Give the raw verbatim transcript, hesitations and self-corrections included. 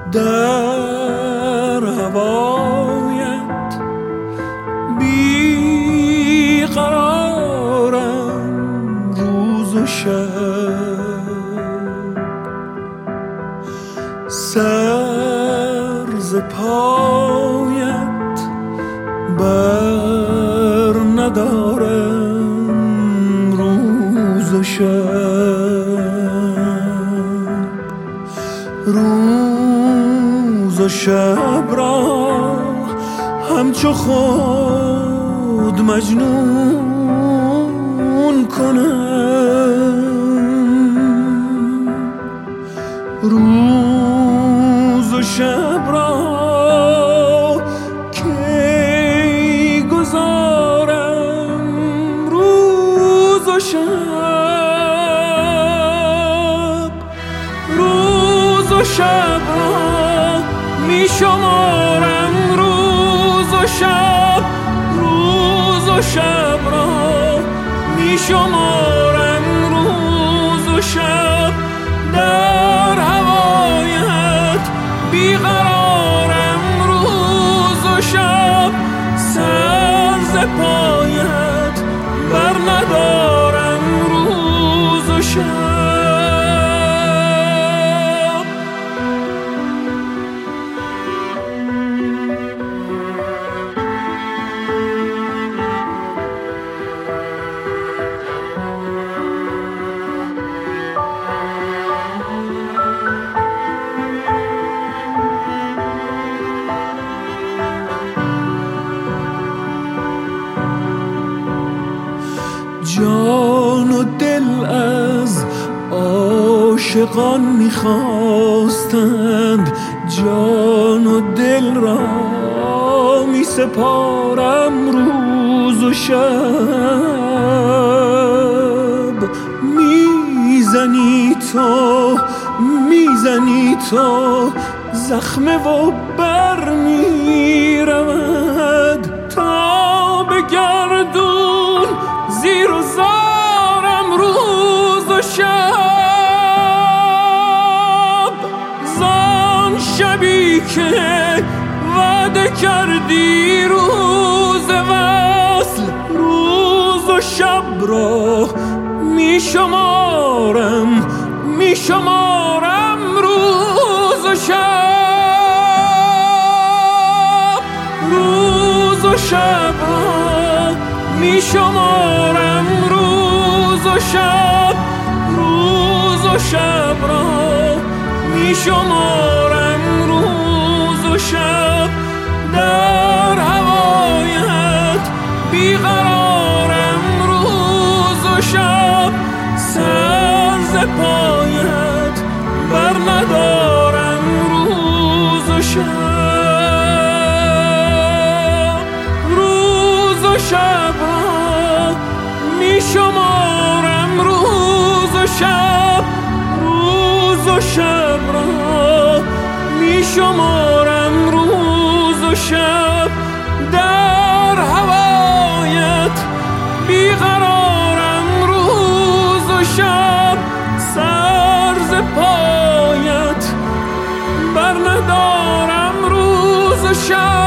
در هوایت بی قرارم روز و شب، سر ز پایت بر ندارم روز و شب، روز و شب را همچو خود مجنون کنم، روز و شب را کی گذارم روز و شب، روز و شب را می شمارم روز و شب، روز و شب را می شمارم روز و شب، در هوایت بیقرارم روز و شب، سر ز پایت بر ندارم روز و شب. جان و دل از عاشقان می‌خواستند، جان و دل را می سپارم روز و شب، میزنی تو میزنی تو زخمه و بر میرود تا به گردون زیر و زارم روز و شب، زان شبی که وعده کردی روز وصل، روز و شب را می شمارم می شمارم روز و شب، روز و شب را می شمارم روز و شب، روز و شب را می شمارم روز و شب، در هوایت بیقرارم روز و شب، سر ز پایت بر ندارم روز و شب، روز و شب را می شمارم روز و شب، روز و شب را می شمارم روز و شب، در هوایت بیقرارم روز و شب، سر ز پایت بر ندارم روز و شب.